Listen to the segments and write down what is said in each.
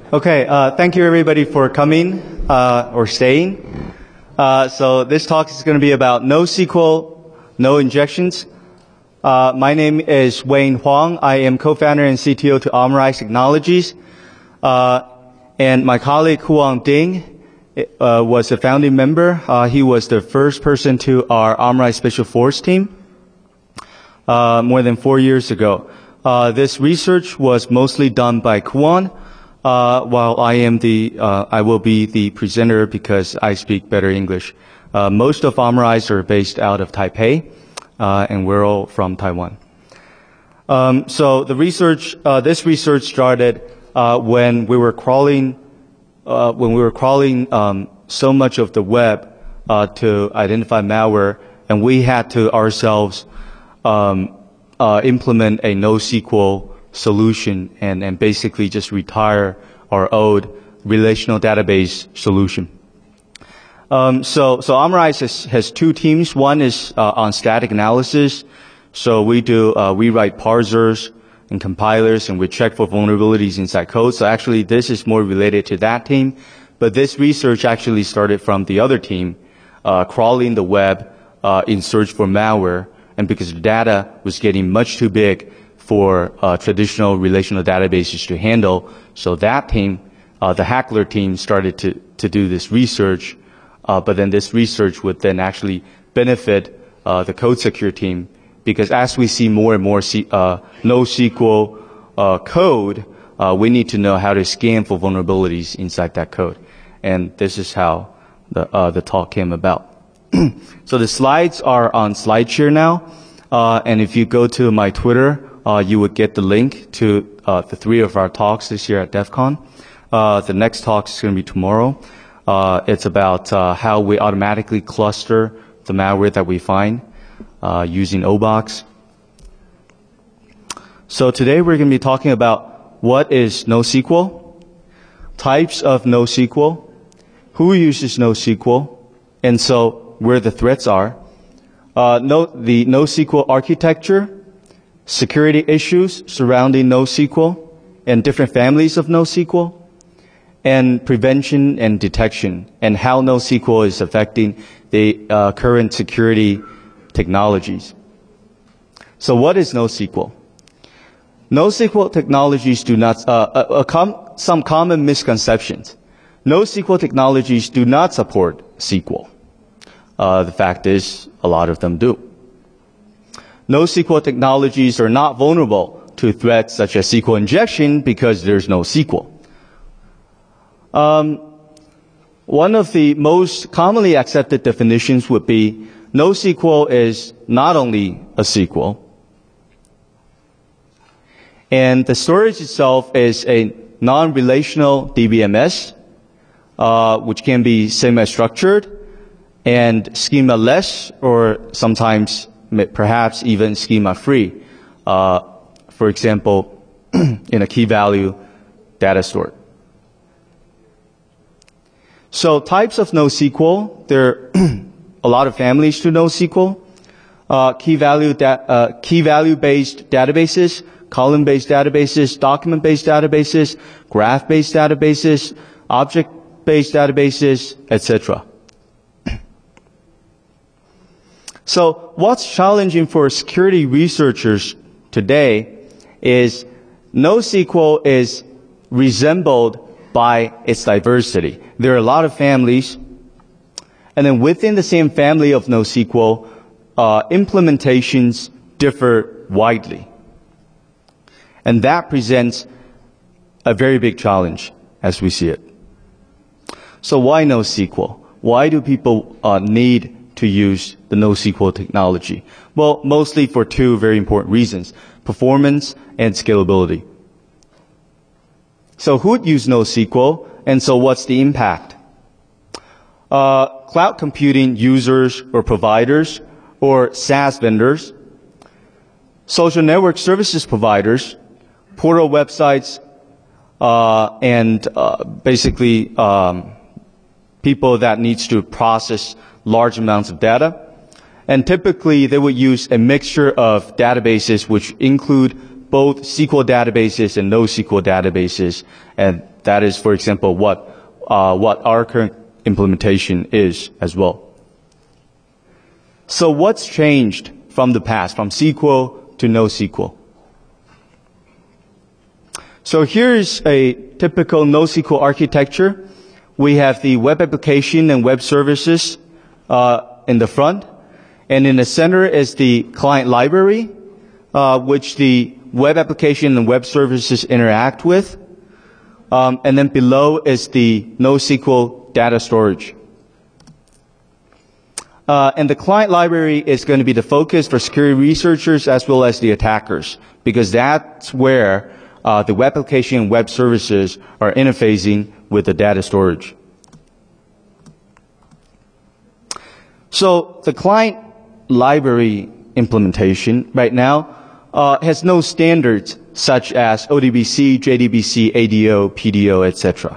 Okay, thank you everybody for coming or staying. So this talk is going to be about NoSQL, no injections. My name is Wayne Huang. I am co-founder and CTO to Amrise Technologies. And my colleague Huang Ding was a founding member. He was the first person to our Amrise Special Force team more than 4 years ago. This research was mostly done by Kuan, while I will be the presenter because I speak better English. Most of Amrise are based out of Taipei, and we're all from Taiwan. So the research, this research started when we were crawling so much of the web to identify malware, and we had to ourselves implement a NoSQL solution and basically just retire our old relational database solution. So Amrise has two teams. One is on static analysis. So we write parsers and compilers, and we check for vulnerabilities inside code. So actually this is more related to that team. But this research actually started from the other team, crawling the web in search for malware. And because the data was getting much too big for traditional relational databases to handle, so that team, the Hackler team, started to do this research. But then this research would then actually benefit the CodeSecure team, because as we see more and more NoSQL code, we need to know how to scan for vulnerabilities inside that code. And this is how the talk came about. So the slides are on SlideShare now, and if you go to my Twitter, you would get the link to the three of our talks this year at DEF CON. The next talk is going to be tomorrow. It's about how we automatically cluster the malware that we find using OBox. So today we're going to be talking about what is NoSQL, types of NoSQL, who uses NoSQL, and so where the threats are, the NoSQL architecture, security issues surrounding NoSQL, and different families of NoSQL, and prevention and detection, and how NoSQL is affecting the current security technologies. So what is NoSQL? NoSQL technologies do not, some common misconceptions. NoSQL technologies do not support SQL. The fact is, a lot of them do. NoSQL technologies are not vulnerable to threats such as SQL injection because there's no SQL. One of the most commonly accepted definitions would be NoSQL is not only a SQL, and the storage itself is a non-relational DBMS, which can be semi-structured and schema-less, or sometimes perhaps even schema-free. For example, in a key-value data store. So types of NoSQL, there are a lot of families to NoSQL. Key-value-based databases, column-based databases, document-based databases, graph-based databases, object-based databases, etc. So what's challenging for security researchers today is NoSQL is resembled by its diversity. There are a lot of families, and then within the same family of NoSQL, implementations differ widely. And that presents a very big challenge as we see it. So why NoSQL? Why do people need to use the NoSQL technology? Well, mostly for two very important reasons: performance and scalability. So who would use NoSQL, and so what's the impact? Cloud computing users or providers or SaaS vendors, social network services providers, portal websites, and basically people that needs to process large amounts of data. And typically they would use a mixture of databases which include both SQL databases and NoSQL databases. And that is, for example, what our current implementation is as well. So what's changed from the past, from SQL to NoSQL? So here's a typical NoSQL architecture. We have the web application and web services in the front. And in the center is the client library, which the web application and web services interact with. And then below is the NoSQL data storage. And the client library is going to be the focus for security researchers as well as the attackers, because that's where the web application and web services are interfacing with the data storage. So the client library implementation right now has no standards such as ODBC, JDBC, ADO, PDO, etc.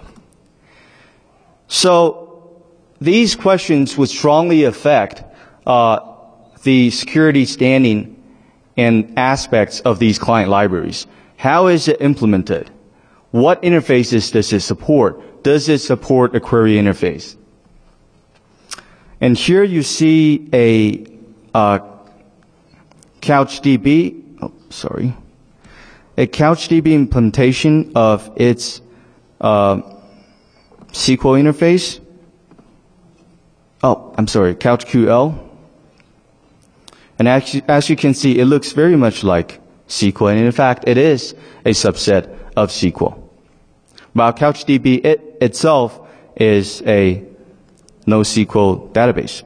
So these questions would strongly affect the security standing and aspects of these client libraries. How is it implemented? What interfaces does it support? Does it support a query interface? And here you see a CouchDB, a CouchDB implementation of its SQL interface. CouchQL. And as you can see, it looks very much like SQL, and in fact, it is a subset of SQL. While CouchDB itself is a NoSQL database.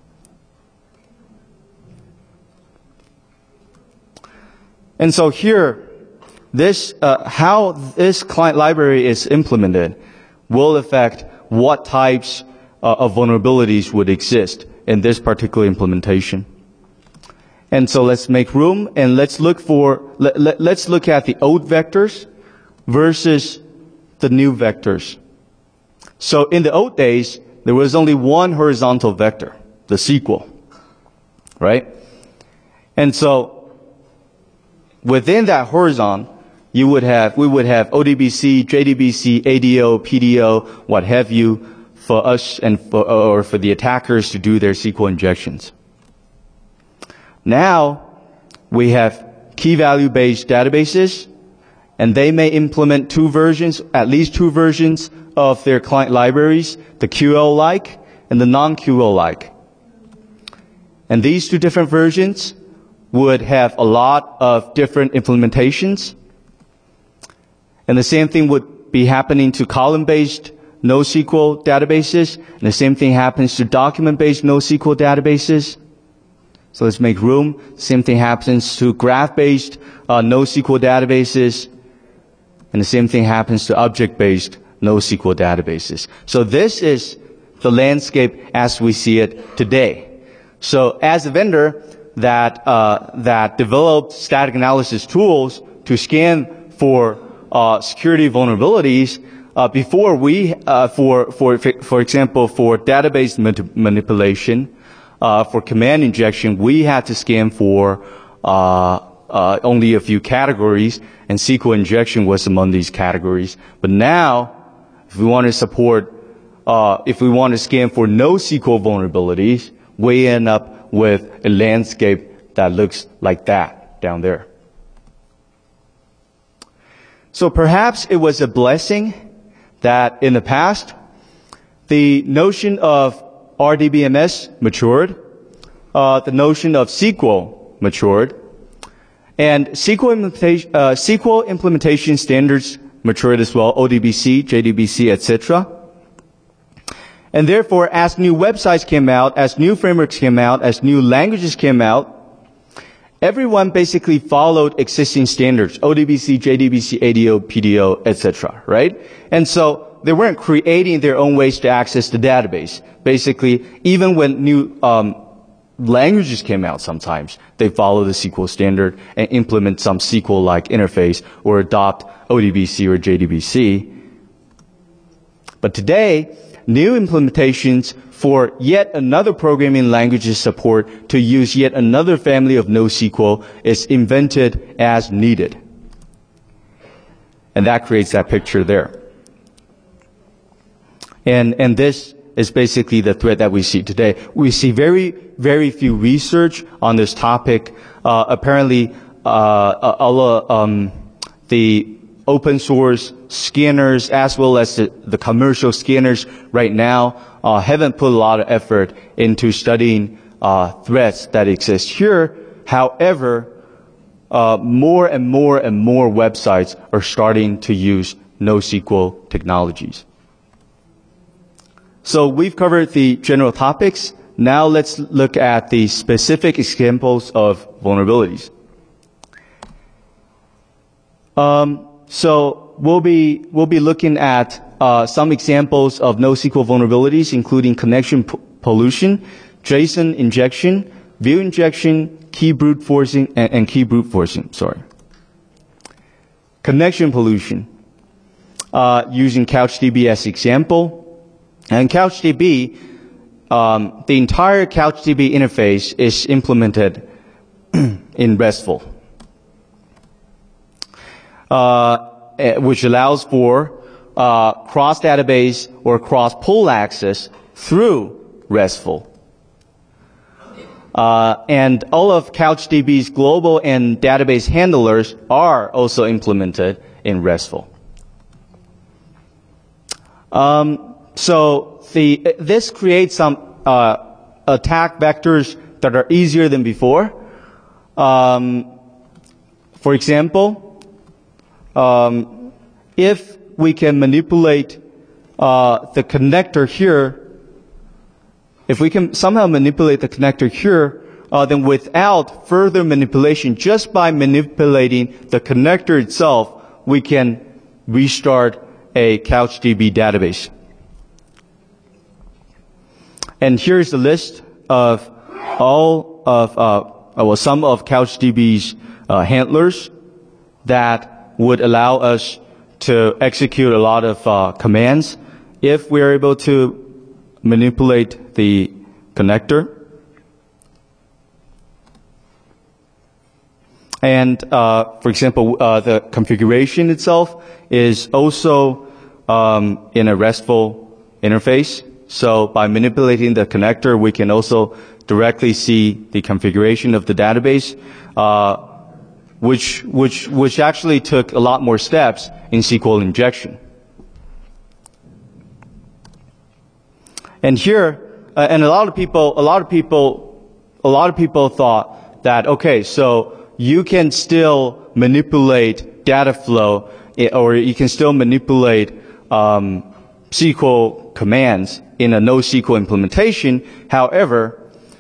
And so here, how this client library is implemented will affect what types of vulnerabilities would exist in this particular implementation. And so let's make room and let's look at the old vectors versus the new vectors. So in the old days, there was only one horizontal vector, the SQL, right? And so within that horizon, we would have ODBC, JDBC, ADO, PDO, what have you, for us and for the attackers to do their SQL injections. Now, we have key value based databases, and they may implement at least two versions of their client libraries, the QL-like and the non-QL-like. And these two different versions would have a lot of different implementations. And the same thing would be happening to column-based NoSQL databases, and the same thing happens to document-based NoSQL databases. So let's make room. Same thing happens to graph-based NoSQL databases, and the same thing happens to object-based NoSQL databases. So this is the landscape as we see it today. So as a vendor that developed static analysis tools to scan for security vulnerabilities, before we, for example, for database manipulation, for command injection, we had to scan for only a few categories, and SQL injection was among these categories. But now, if we want to scan for NoSQL vulnerabilities, we end up with a landscape that looks like that down there. So perhaps it was a blessing that in the past, the notion of RDBMS matured, the notion of SQL matured, and SQL implementation standards matured as well, ODBC, JDBC, etc. And therefore, as new websites came out, as new frameworks came out, as new languages came out, everyone basically followed existing standards, ODBC, JDBC, ADO, PDO, etc., right? And so they weren't creating their own ways to access the database. Basically, even when new languages came out sometimes, they follow the SQL standard and implement some SQL-like interface or adopt ODBC or JDBC. But today, new implementations for yet another programming language's support to use yet another family of NoSQL is invented as needed. And that creates that picture there. And this is basically the threat that we see today. We see very, very few research on this topic. Apparently, the open source scanners as well as the commercial scanners right now haven't put a lot of effort into studying threats that exist here. However, more and more websites are starting to use NoSQL technologies. So we've covered the general topics. Now let's look at the specific examples of vulnerabilities. So we'll be looking at some examples of NoSQL vulnerabilities, including connection pollution, JSON injection, view injection, key brute forcing, and key brute forcing. Connection pollution, using CouchDB as example. And CouchDB, the entire CouchDB interface is implemented in RESTful, which allows for cross-database or cross-pool access through RESTful. And all of CouchDB's global and database handlers are also implemented in RESTful. So this creates some attack vectors that are easier than before. For example, if we can manipulate the connector here, if we can somehow manipulate the connector here, then without further manipulation, just by manipulating the connector itself, we can restart a CouchDB database. And here's the list of all of, some of CouchDB's handlers that would allow us to execute a lot of commands if we're able to manipulate the connector. And for example, the configuration itself is also in a RESTful interface. So by manipulating the connector, we can also directly see the configuration of the database, which actually took a lot more steps in SQL injection. And here, and a lot of people thought that, okay, so you can still manipulate data flow, or you can still manipulate SQL commands in a NoSQL implementation. However,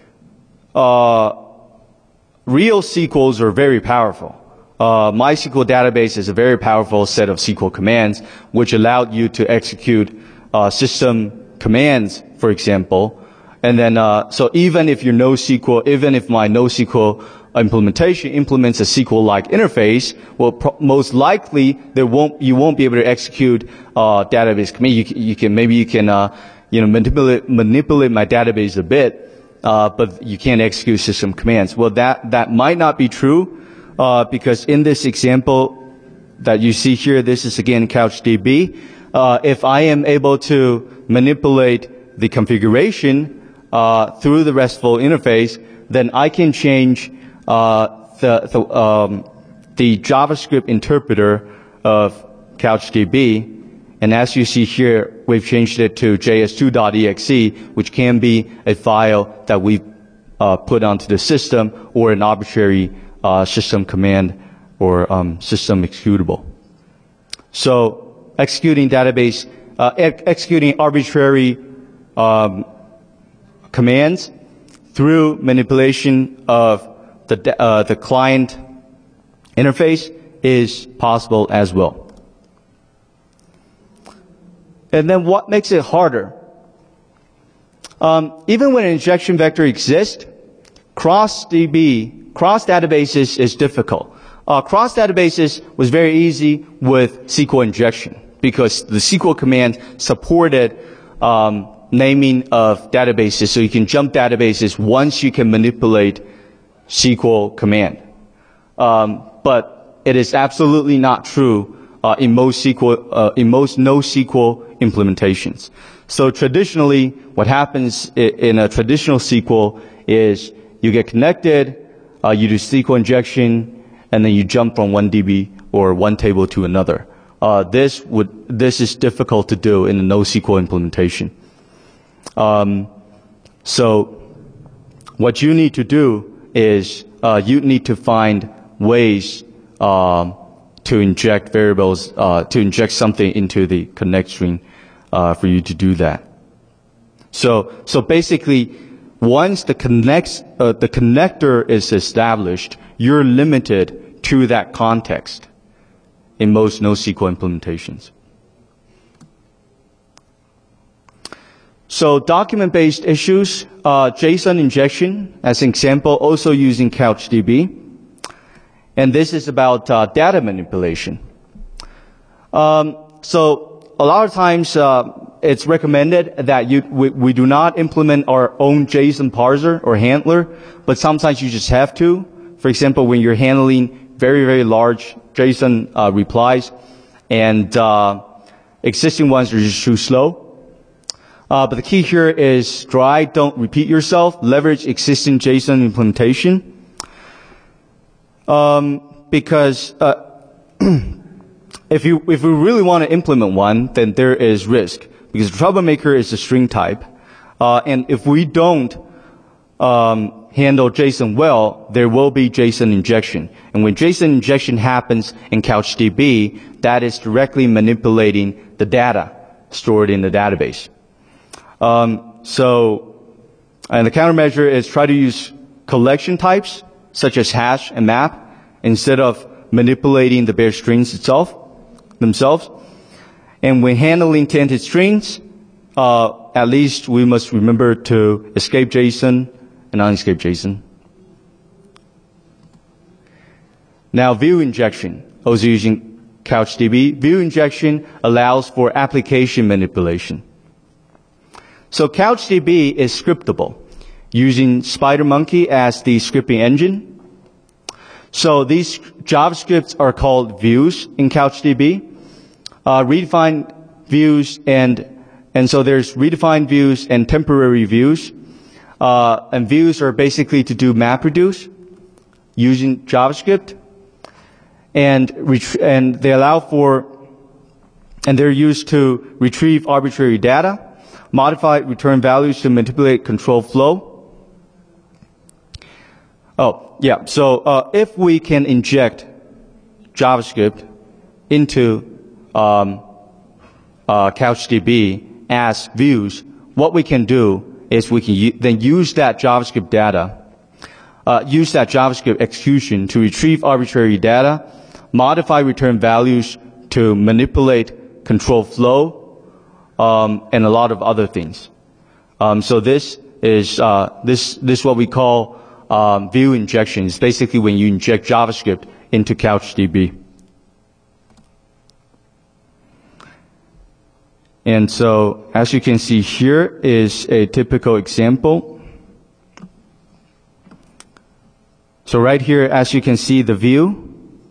real SQLs are very powerful. MySQL database is a very powerful set of SQL commands, which allowed you to execute system commands, for example. And then, so even if your NoSQL, even if my NoSQL implementation implements a SQL-like interface, well, most likely you won't be able to execute database command. You can manipulate my database a bit, but you can't execute system commands. Well, that might not be true, because in this example that you see here, this is again CouchDB. If I am able to manipulate the configuration through the RESTful interface, then I can change the JavaScript interpreter of CouchDB. And as you see here, we've changed it to js2.exe, which can be a file that we put onto the system, or an arbitrary system command or system executable. So executing arbitrary commands through manipulation of the client interface is possible as well. And then what makes it harder? Even when an injection vector exists, cross-databases is difficult. Cross-databases was very easy with SQL injection, because the SQL command supported naming of databases, so you can jump databases once you can manipulate SQL command. But it is absolutely not true in most NoSQL implementations. So traditionally, what happens in a traditional SQL is you get connected, you do SQL injection, and then you jump from one DB or one table to another. This is difficult to do in a NoSQL implementation. So what you need to do is you need to find ways to inject variables, to inject something into the connect string for you to do that. So basically, once the connector is established, you're limited to that context in most NoSQL implementations. So document-based issues, JSON injection, as an example, also using CouchDB. And this is about data manipulation. So a lot of times it's recommended that we do not implement our own JSON parser or handler, but sometimes you just have to. For example, when you're handling very, very large JSON replies, and existing ones are just too slow. But the key here is try, don't repeat yourself, leverage existing JSON implementation. Because if we really want to implement one, then there is risk. Because troublemaker is a string type. And if we don't handle JSON well, there will be JSON injection. And when JSON injection happens in CouchDB, that is directly manipulating the data stored in the database. And the countermeasure is try to use collection types, such as hash and map, instead of manipulating the bare strings themselves. And when handling tainted strings, at least we must remember to escape JSON and unescape JSON. Now, view injection, also using CouchDB. View injection allows for application manipulation. So CouchDB is scriptable, using SpiderMonkey as the scripting engine. So these JavaScripts are called views in CouchDB. Redefined views and so there's redefined views and temporary views. And views are basically to do MapReduce using JavaScript. And they allow for, and they're used to retrieve arbitrary data, modify return values to manipulate control flow. Oh, yeah. So if we can inject JavaScript into CouchDB as views, what we can do is we can then use that JavaScript data, use that JavaScript execution to retrieve arbitrary data, modify return values to manipulate control flow, and a lot of other things. So this is what we call view injection. It's basically when you inject JavaScript into CouchDB. And so, as you can see here is a typical example. So right here, as you can see, the view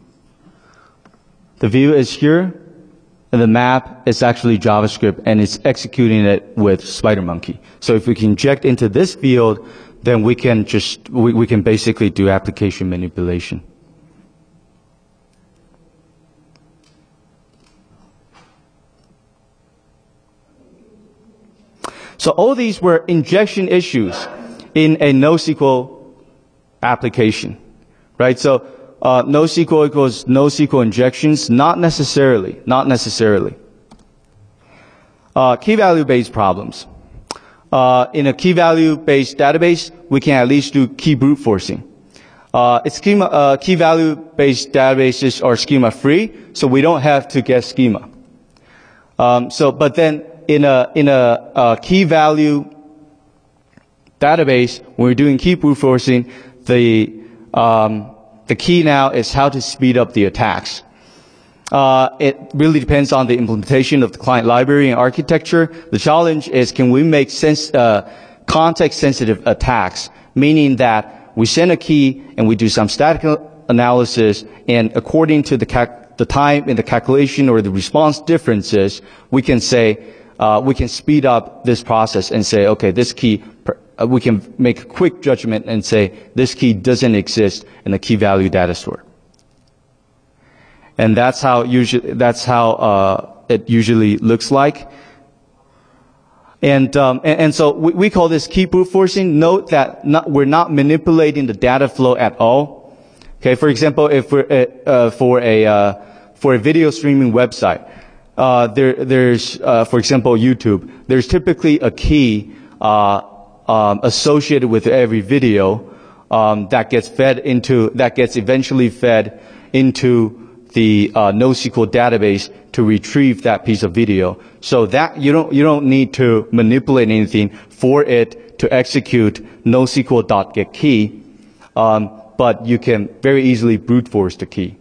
is here, and the map is actually JavaScript, and it's executing it with SpiderMonkey. So if we can inject into this field, then we can basically do application manipulation. So all these were injection issues in a NoSQL application, right? So NoSQL equals NoSQL injections? Not necessarily. Key value-based problems. In a key value-based database, we can at least do key brute forcing. Key value-based databases are schema-free, so we don't have to guess schema. But then in a key value database, when we're doing key brute forcing, the key now is how to speed up the attacks. It really depends on the implementation of the client library and architecture. The challenge is, can we make context-sensitive attacks, meaning that we send a key and we do some static analysis, and according to the the time in the calculation or the response differences, we can say, we can speed up this process and say, okay, this key, we can make a quick judgment and say, this key doesn't exist in the key value data store. And that's how it usually looks like. And so we call this key brute forcing. Note that we're not manipulating the data flow at all. Okay, for example, if we're for a video streaming website, there's for example YouTube. There's typically a key associated with every video that gets eventually fed into the NoSQL database to retrieve that piece of video. So that you don't need to manipulate anything for it to execute NoSQL.getKey, but you can very easily brute force the key.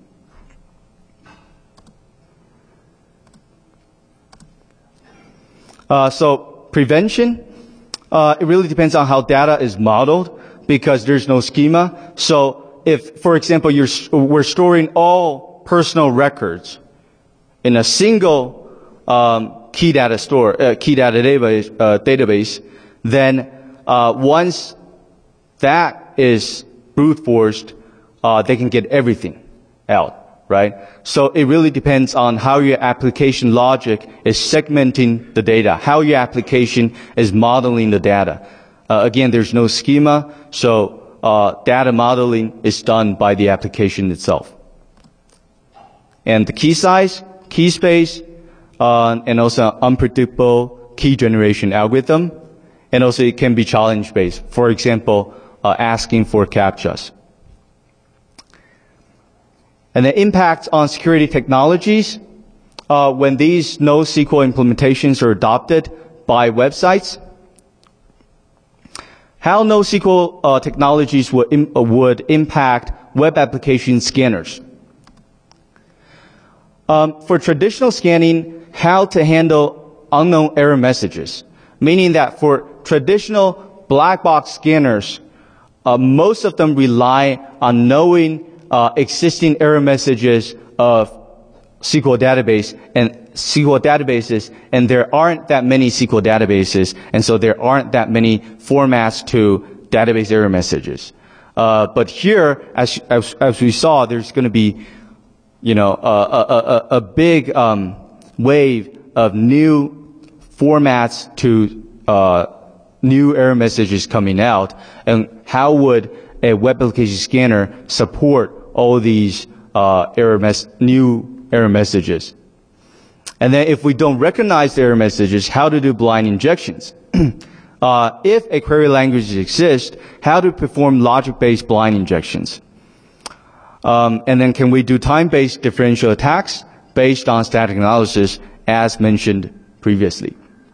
So prevention, it really depends on how data is modeled because there's no schema. So if, for example, we're storing all personal records in a single key data database, then once that is brute forced, they can get everything out, right? So it really depends on how your application logic is segmenting the data, how your application is modeling the data. Again, there's no schema, so data modeling is done by the application itself. And the key size, key space, and also unpredictable key generation algorithm, and also it can be challenge-based. For example, asking for CAPTCHAs. And the impact on security technologies, when these NoSQL implementations are adopted by websites, how NoSQL technologies would impact web application scanners. For traditional scanning, how to handle unknown error messages, meaning that for traditional black box scanners, most of them rely on knowing existing error messages of SQL database and SQL databases, and there aren't that many SQL databases, and so there aren't that many formats to database error messages. But here, as we saw, there's going to be a big wave of new formats to new error messages coming out, and how would a web application scanner support all these new error messages? And then if we don't recognize the error messages, how to do blind injections? If a query language exists, how to perform logic-based blind injections? And then can we do time-based differential attacks based on static analysis as mentioned previously?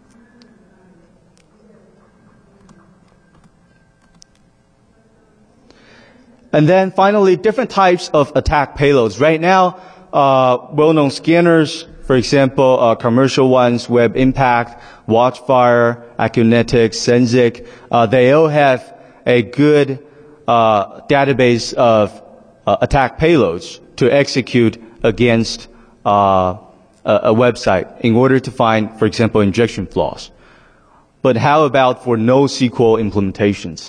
And then finally, different types of attack payloads. Right now, well-known scanners, for example, commercial ones, Web Impact, Watchfire, Acunetics, Sensic, they all have a good database of attack payloads to execute against a website in order to find, for example, injection flaws. But how about for NoSQL implementations?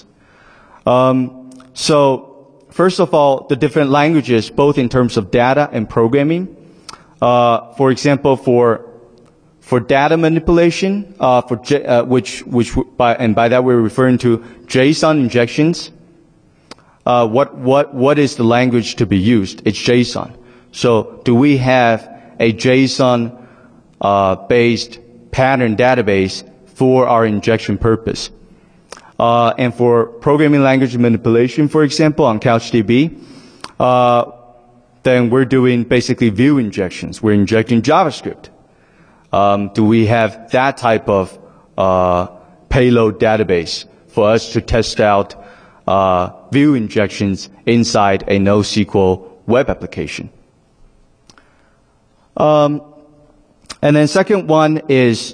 So first of all, the different languages, both in terms of data and programming. For example, for data manipulation, and by that we're referring to JSON injections. What is the language to be used? It's JSON. So do we have a JSON based pattern database for our injection purpose? And for programming language manipulation, for example, on CouchDB, then we're doing basically view injections. We're injecting JavaScript. Do we have that type of payload database for us to test out view injections inside a NoSQL web application? And then second one is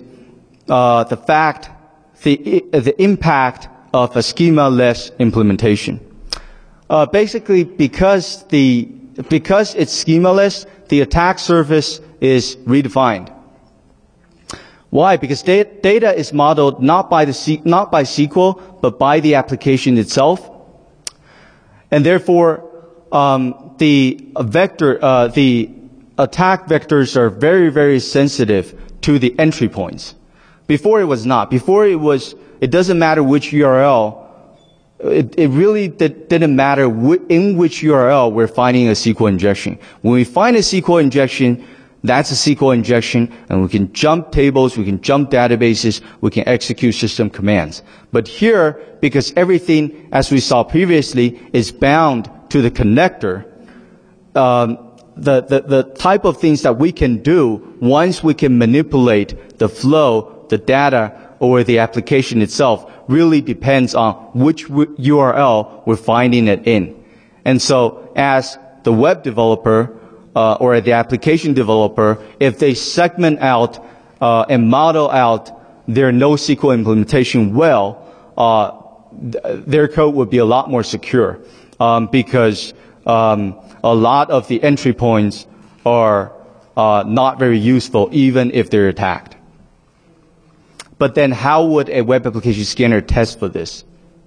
the impact of a schema-less implementation. Basically, because the because it's schemaless, the attack surface is redefined. Why? Because data is modeled not by SQL, but by the application itself. And therefore, the attack vectors are very, very sensitive to the entry points. Before it was not. Before it doesn't matter which URL. It really didn't matter in which URL we're finding a SQL injection. When we find a SQL injection, that's a SQL injection, and we can jump tables, we can jump databases, we can execute system commands. But here, because everything, as we saw previously, is bound to the connector, the type of things that we can do once we can manipulate the flow, the data, or the application itself really depends on which URL we're finding it in. And so as the web developer or the application developer, if they segment out and model out their NoSQL implementation well, their code would be a lot more secure because a lot of the entry points are not very useful even if they're attacked. But then how would a web application scanner test for this?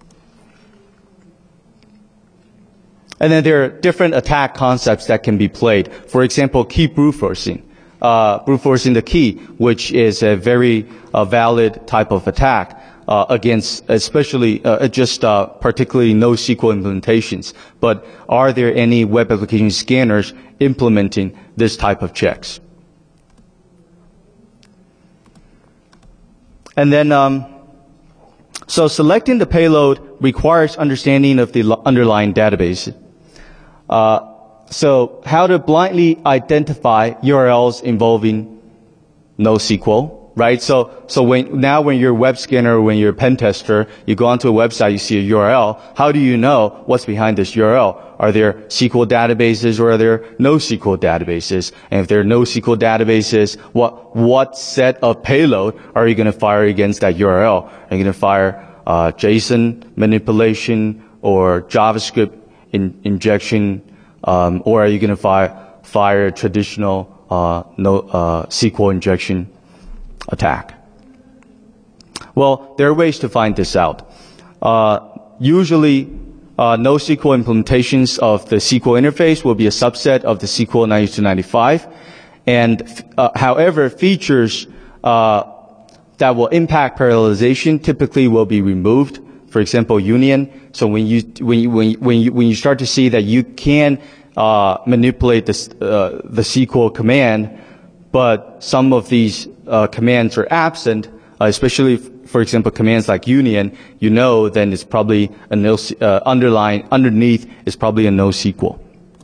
And then there are different attack concepts that can be played. For example, key brute forcing. Brute forcing the key, which is a very valid type of attack against especially particularly NoSQL implementations. But are there any web application scanners implementing this type of checks? And then, so selecting the payload requires understanding of the underlying database. So how to blindly identify URLs involving NoSQL, right? So when you're a web scanner, when you're a pen tester, you go onto a website, you see a URL. How do you know what's behind this URL? Are there SQL databases or are there NoSQL databases? And if there are NoSQL databases, what set of payload are you going to fire against that URL? Are you going to fire JSON manipulation or JavaScript injection, or are you going to fire a traditional SQL injection attack? Well, there are ways to find this out. Usually, NoSQL implementations of the SQL interface will be a subset of the SQL 9295. And however, features that will impact parallelization typically will be removed. For example, union. So when you start to see that you can manipulate the SQL command, but some of these commands are absent, especially for example commands like union, you know then it's probably a underneath is probably a NoSQL.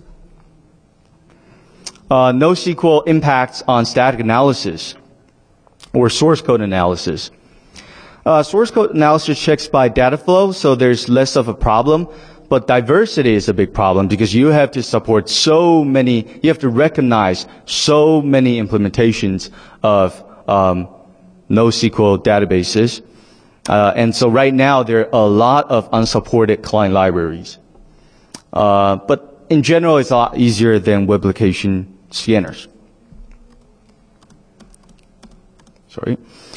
NoSQL impacts on static analysis or source code analysis. Source code analysis checks by data flow, so there's less of a problem. But diversity is a big problem because you have to support you have to recognize so many implementations of NoSQL databases. And so right now there are a lot of unsupported client libraries. But in general, it's a lot easier than web application scanners. Sorry.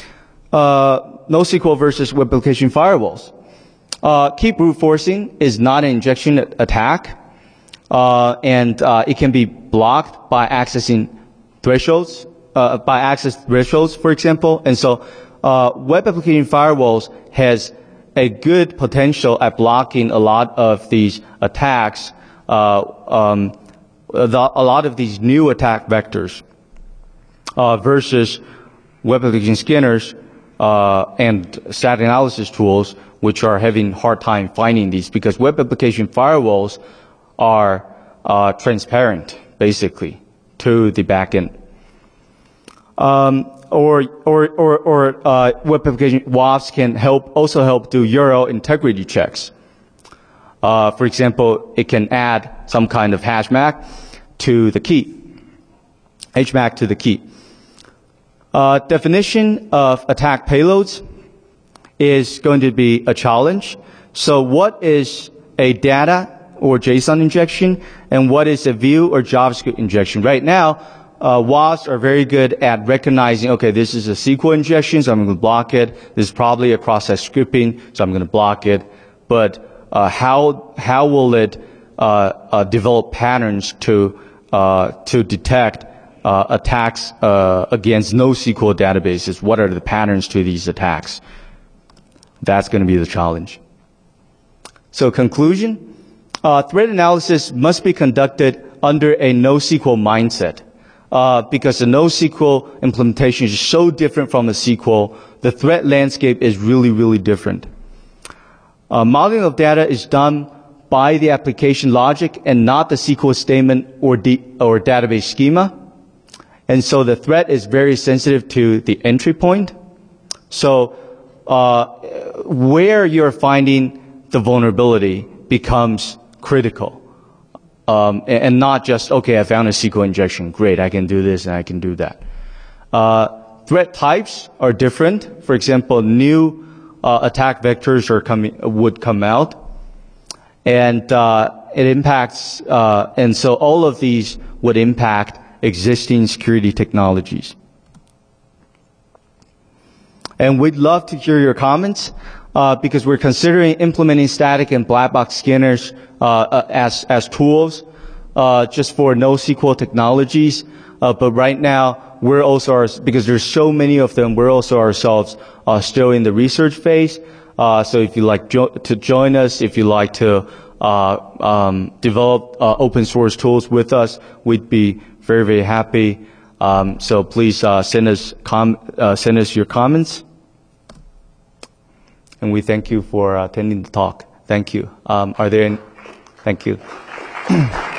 NoSQL versus web application firewalls. Key brute forcing is not an injection attack, and it can be blocked by accessing thresholds, for example. And so, web application firewalls has a good potential at blocking a lot of these attacks, a lot of these new attack vectors, versus web application scanners and static analysis tools, which are having hard time finding these because web application firewalls are transparent, basically, to the backend. Or web application WAFs can also help do URL integrity checks. For example, it can add some kind of HMAC to the key. Definition of attack payloads is going to be a challenge. So what is a data or JSON injection, and what is a Vue or JavaScript injection. Right now, WAS are very good at recognizing, okay, this is a SQL injection, so I'm going to block it. This is probably a cross-site scripting, so I'm going to block it. But how will it develop patterns to detect attacks against NoSQL databases? What are the patterns to these attacks? That's going to be the challenge. So conclusion, threat analysis must be conducted under a NoSQL mindset. Because the NoSQL implementation is so different from the SQL, the threat landscape is really, really different. Modeling of data is done by the application logic and not the SQL statement or database schema. And so the threat is very sensitive to the entry point. So where you're finding the vulnerability becomes critical. And not just, okay, I found a SQL injection. Great, I can do this and I can do that. Threat types are different. For example, new attack vectors would come out. And it impacts, and so all of these would impact existing security technologies. And we'd love to hear your comments, because we're considering implementing static and black box scanners as tools just for NoSQL technologies. But right now, we're also, because there's so many of them, we're also ourselves still in the research phase. So if you like to join us, if you like to develop open source tools with us, we'd be very, very happy. So please send us your comments. And we thank you for attending the talk. Thank you. Thank you.